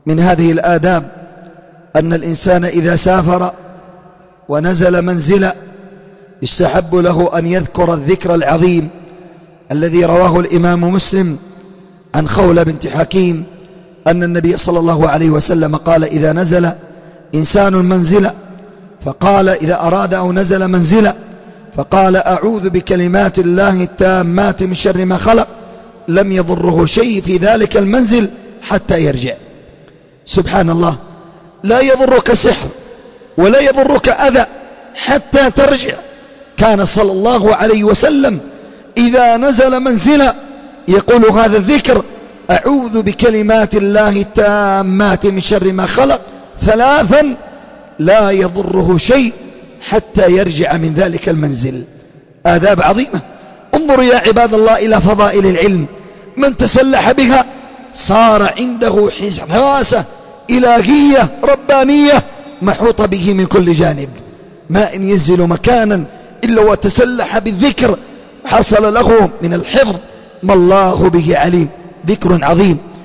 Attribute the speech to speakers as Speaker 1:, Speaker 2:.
Speaker 1: من هذه الآداب أن الإنسان إذا سافر ونزل منزلا يستحب له أن يذكر الذكر العظيم الذي رواه الإمام مسلم عن خولة بنت حكيم أن النبي صلى الله عليه وسلم قال: إذا نزل إنسان منزلا فقال إذا أراد أو نزل منزلا فقال: أعوذ بكلمات الله التامات من شر ما خلق، لم يضره شيء في ذلك المنزل حتى يرجع. سبحان الله، لا يضرك سحر ولا يضرك أذى حتى ترجع. كان صلى الله عليه وسلم إذا نزل منزلا يقول هذا الذكر: أعوذ بكلمات الله التامات من شر ما خلق، ثلاثا لا يضره شيء حتى يرجع من ذلك المنزل. آداب عظيمة. انظروا يا عباد الله إلى فضائل العلم، من تسلح بها صار عنده حراسة إلهية ربانية محوطة به من كل جانب، ما إن ينزل مكانا إلا وتسلح بالذكر حصل له من الحفظ ما الله به عليم. ذكر عظيم.